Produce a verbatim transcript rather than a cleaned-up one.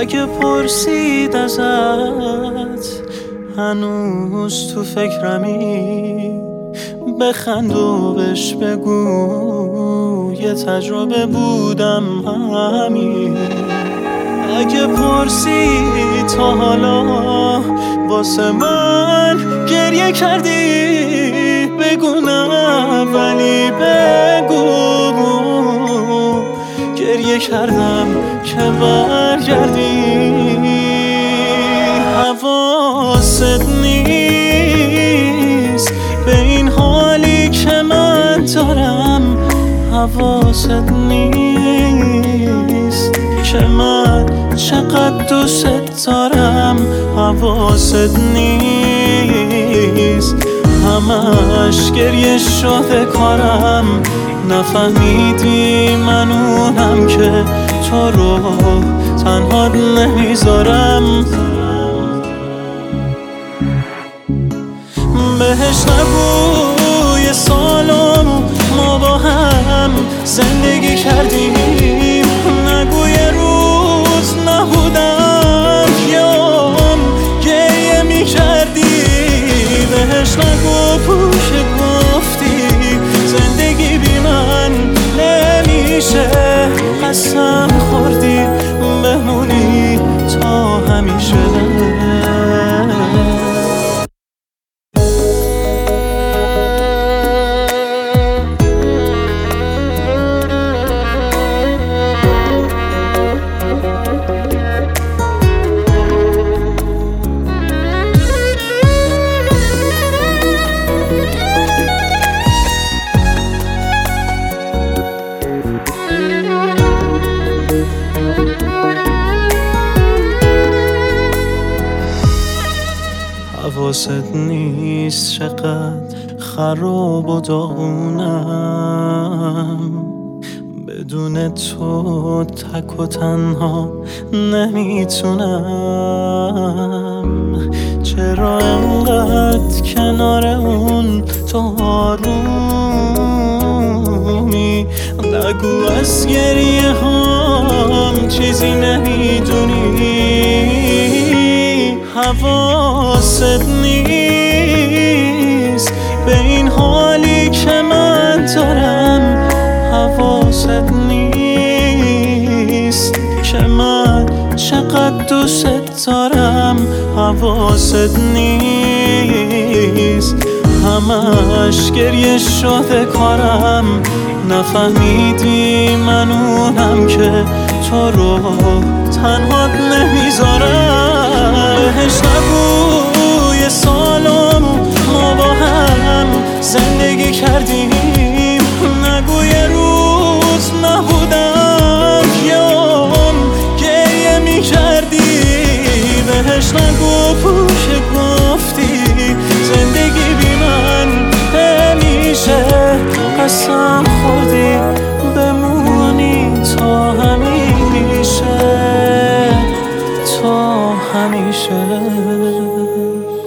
اگه پرسید ازت هنوز تو فکرمی، بخند و بهش بگو یه تجربه بودم همین. اگه پرسید تا حالا واسه من گریه کردی، بگو نه ولی بگو گریه کردم که برگردی. حواست نیست به این حالی که من دارم، حواست نیست که من چقدر دوست دارم، حواست نیست همش گریه شده کارم. نفهمیدی من اونم که تو رو تنها نمیذارم. بهش نگو یه سالم ما با هم زندگی کردیم، نگو یه روز نبودم یام گریه می کردی. بهش نگو که گفتی زندگی بی من نمیشه، قسم خوردی بمونی تا همیشه. حواست نیست چقدر خراب و داغونم، بدون تو تک و تنها نمیتونم. چرا انقدر کنار اون تو آرومی، نگو از گریه هم چیزی نمیدونی. حواست نیست به این حالی که من دارم، حواست نیست که من چقدر دوست دارم، حواست نیست همش گریه شده کارم. نفهمیدی من اونم که تو رو تنها نمیذارم. بهش نگو یه سالم ما با هم زندگی کردیم، نگو یه روز نبودم یام گریه می کردی. بهش نگو که گفتی زندگی بی من نمیشه، قسم خوردی بمونی تا همیشه، تا همیشه.